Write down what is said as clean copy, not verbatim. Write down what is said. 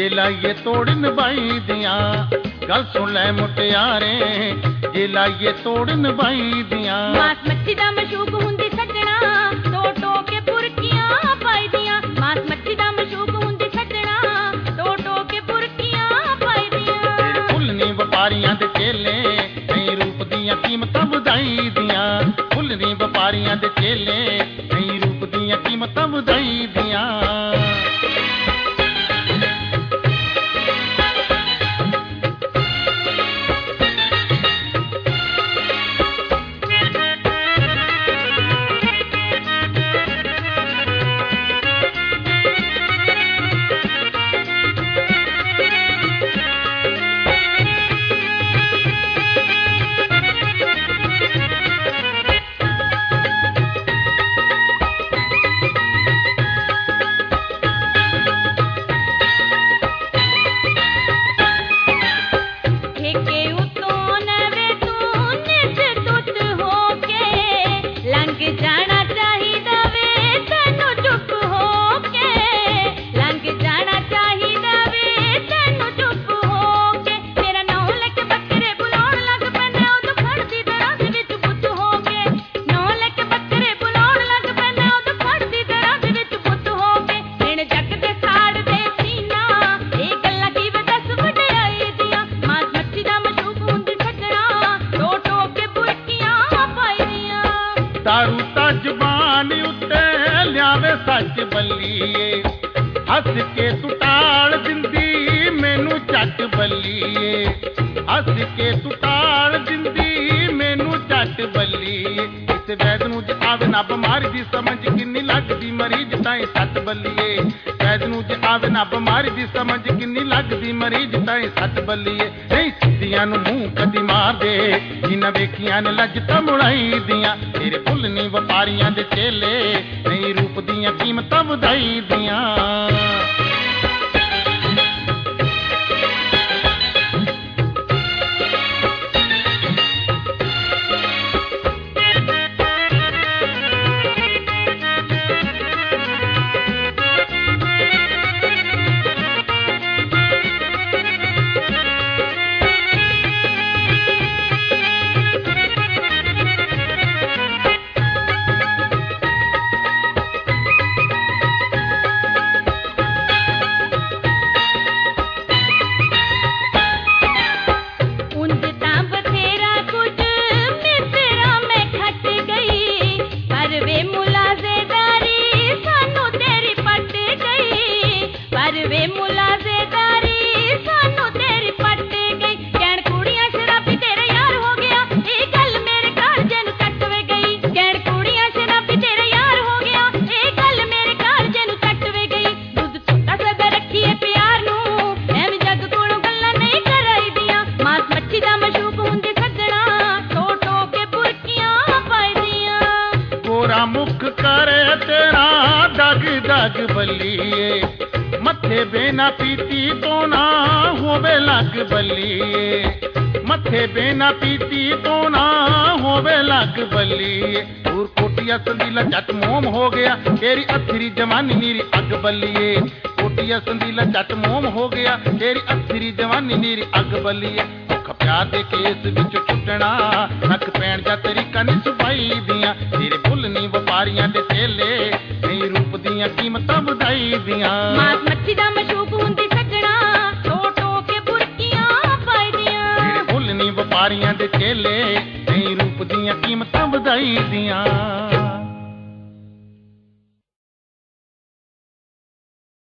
जे लाइए तोड़ निभाई दियां। गल सुन लै मुटियारे जे लाइए तोड़ निभाई दियां। मास मच्छी दा मशूक हुंदी सजना टो टो के बुरकियां पाई दियां। मास मच्छी दा मशूक हुंदी सजना टो टो के बुरकियां पाई दियां। तेरे फुल नी व्यापारियां दे चेले नहीं रूप दियां कीमतां वधाई दियां। फुल नी व्यापारियां दे चेले नहीं रूप दियां कीमतां वधाई दियां। दारू ता जबान उत्ते लियावे सच बल्लीए। हस के तू टाल दिंदी मैनू झट बल्लीए। हस के तू टाल दिंदी मैनू झट बल्लीए। इस वैद नूं जे आवे ना बीमारी दी समझ किन्नी लगदी मरीज ताईं सट बल्लीए। वैद नूं जे आवे ना बीमारी दी समझ किन्नी लगदी मरीज ताईं सट बल्लीए। नहीं सिद्धियां नूं मूंह कदी मार दे जिन्हां वेखियां ने लज्जतां मुड़ाई दियां। तेरे फुल नी व्यापारियां दे चेले नहीं रूप दियां कीमतां वधाई दियां। मुख करे तेरा दग दग बल्लीए। मथे बेना पीती तो ना होवे लग बल्लीए। मथे बेना पीती तो ना होवे लग बल्लीए। दूर कोटिया संदीला झट मोम हो गया तेरी अथरी जवानी नीरी अग बल्लीए। कोटिया संदीला झट मोम हो गया तेरी अथरी जवानी नीरी अग बल्लीए। प्यार दे केस विच छुटना नक पैण दा तरीका नहीं सुपाई दियां। तेरे फुल नी व्यापारियां दे चेले नहीं रूप दियां कीमतां वधाई दियां। मास मच्छी दा मशूक हुंदी सजना टो टो के बुरकियां पाई दियां। तेरे फुल नी व्यापारियां दे चेले नहीं रूप दियां कीमतां वधाई दियां।